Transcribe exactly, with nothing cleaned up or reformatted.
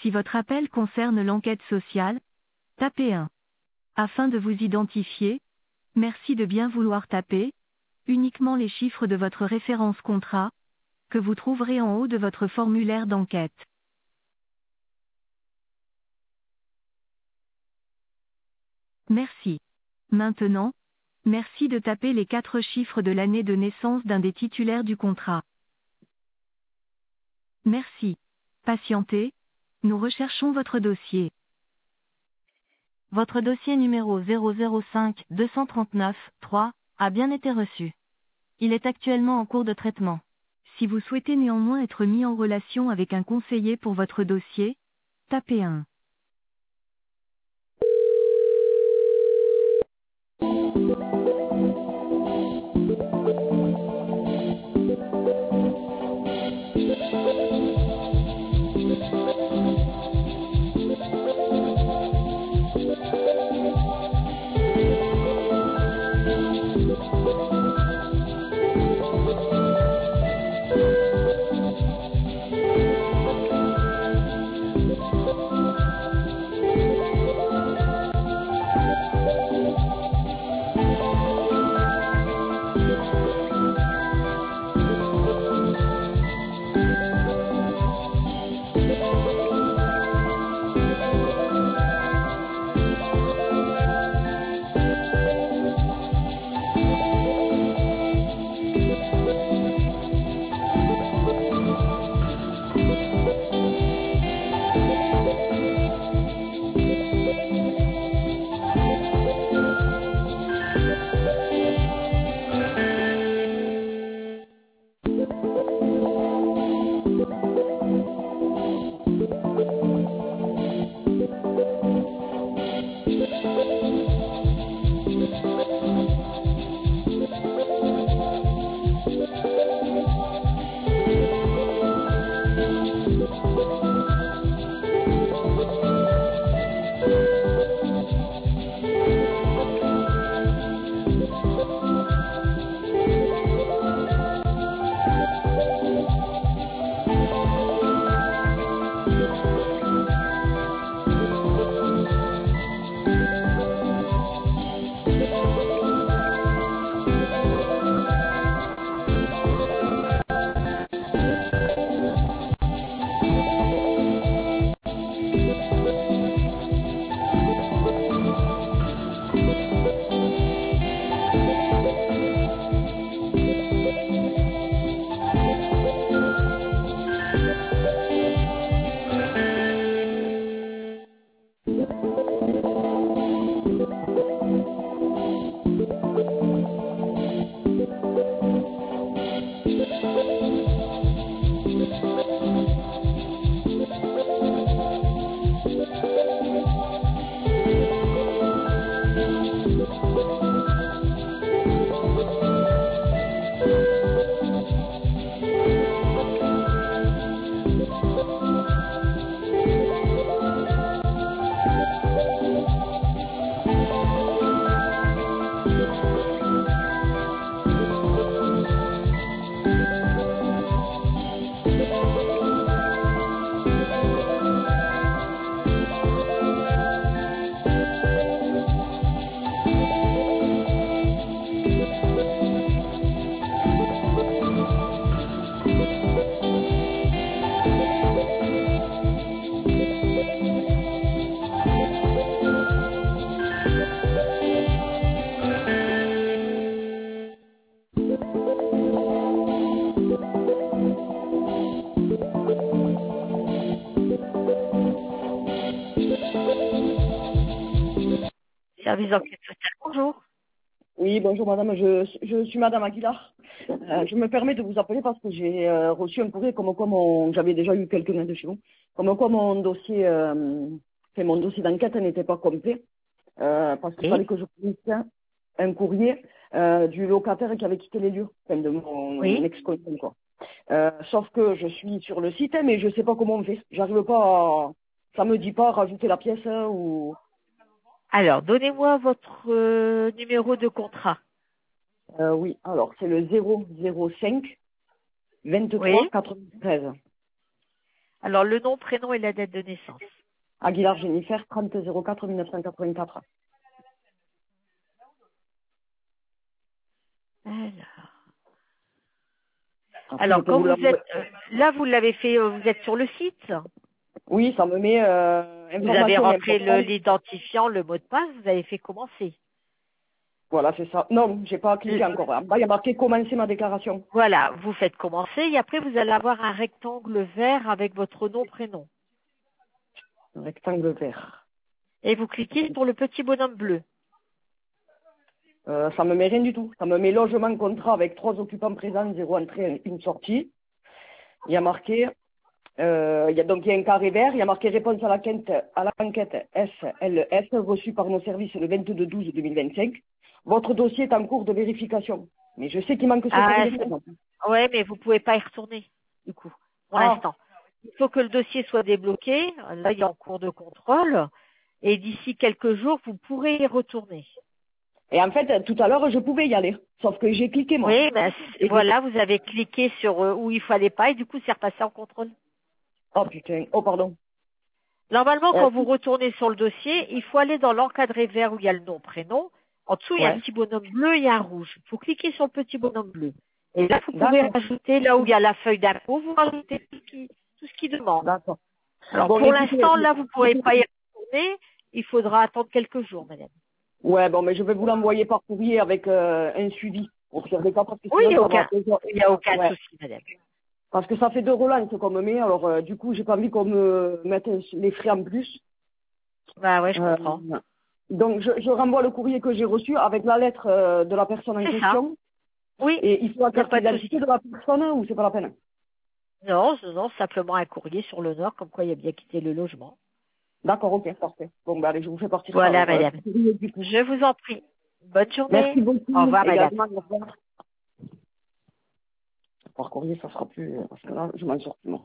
Si votre appel concerne l'enquête sociale, tapez un. Afin de vous identifier, merci de bien vouloir taper uniquement les chiffres de votre référence contrat, que vous trouverez en haut de votre formulaire d'enquête. Merci. Maintenant, merci de taper les quatre chiffres de l'année de naissance d'un des titulaires du contrat. Merci. Patientez, nous recherchons votre dossier. Votre dossier numéro zéro zéro cinq deux cent trente-neuf trois a bien été reçu. Il est actuellement en cours de traitement. Si vous souhaitez néanmoins être mis en relation avec un conseiller pour votre dossier, tapez un. Service d'enquête sociale, bonjour. Oui, bonjour madame, je, je suis madame Aguilar. Euh, je me permets de vous appeler parce que j'ai euh, reçu un courrier comme quoi mon, j'avais déjà eu quelques mails de chez vous, comme quoi mon dossier, euh, enfin, mon dossier d'enquête n'était pas complet, euh, parce qu'il Oui. fallait que je fournisse un courrier euh, du locataire qui avait quitté les lieux, enfin de mon Oui. ex-conjoint quoi. Euh, sauf que je suis sur le site, mais je sais pas comment on fait. J'arrive pas à, ça me dit pas rajouter la pièce hein, ou. Alors, donnez-moi votre euh, numéro de contrat. Euh, oui, alors c'est le zéro zéro cinq Oui. vingt-trois quatre-vingt-treize. Alors, le nom, prénom et la date de naissance. Aguilar Jennifer, trente zéro quatre mille neuf cent quatre-vingt-quatre. Alors, Après, Alors je peux quand vous vous l'envoyer. êtes... euh, là, vous l'avez fait, euh, vous êtes sur le site. Oui, ça me met euh, Vous avez information rentré le- importante. l'identifiant, le mot de passe, vous avez fait commencer. Voilà, c'est ça. Non, j'ai pas cliqué Le- encore. En bas, il y a marqué commencer ma déclaration. Voilà, vous faites commencer et après, vous allez avoir un rectangle vert avec votre nom, prénom. Un rectangle vert. Et vous cliquez sur le petit bonhomme bleu. Euh, ça me met rien du tout. Ça me met logement contrat avec trois occupants présents, zéro entrée, une sortie. Il y a marqué, euh, il y a donc il y a un carré vert, il y a marqué réponse à l'enquête à l'enquête S L S reçue par nos services le vingt-deux douze deux mille vingt-cinq. Votre dossier est en cours de vérification. Mais je sais qu'il manque ce Ah, courrier. c'est- ouais, mais vous pouvez pas y retourner, du coup, pour Ah, l'instant. Il faut que le dossier soit débloqué. Là, il est en cours de contrôle. Et d'ici quelques jours, vous pourrez y retourner. et en fait, tout à l'heure, je pouvais y aller. Sauf que j'ai cliqué, moi. Oui, ben, c- Et du- voilà, vous avez cliqué sur euh, où il fallait pas et du coup, c'est repassé en contrôle. Oh putain, oh pardon. Normalement, Euh, quand vous retournez sur le dossier, il faut aller dans l'encadré vert où il y a le nom, prénom. En dessous, il y a un ouais, petit bonhomme bleu et un rouge. Il faut cliquer sur le petit bonhomme bleu. Et là, vous pouvez d'accord, rajouter, là où il y a la feuille d'impôt, vous rajoutez tout ce qui, tout ce qui demande. d'accord. Alors, Bon, pour écoutez, l'instant, là, vous ne pourrez pas y retourner. Il faudra attendre quelques jours, madame. ouais, bon, mais je vais vous l'envoyer par courrier avec euh, un suivi pour faire des cas parce que Oui, il sinon n'y a ça va. aucun, il y a aucun Ouais, souci, madame. parce que ça fait deux relances qu'on me met, alors euh, du coup, j'ai pas envie qu'on me mette les frais en plus. Bah ouais, je Euh, comprends. donc, je, je renvoie le courrier que j'ai reçu avec la lettre euh, de la personne en C'est ça. question. Oui, Et il faut la il n'y a carte pas de d'identité souci. de la personne ou c'est pas la peine? Non, non, non, simplement un courrier sur l'honneur, comme quoi il a bien quitté le logement. D'accord, ok, parfait. Bon, bah allez, je vous fais partir ça Voilà, alors. euh, madame. Je vous en prie. Bonne journée. Merci beaucoup. Au revoir, madame. Également, au revoir. Par courrier, ça sera plus... Parce que là, je m'en sors plus, moi.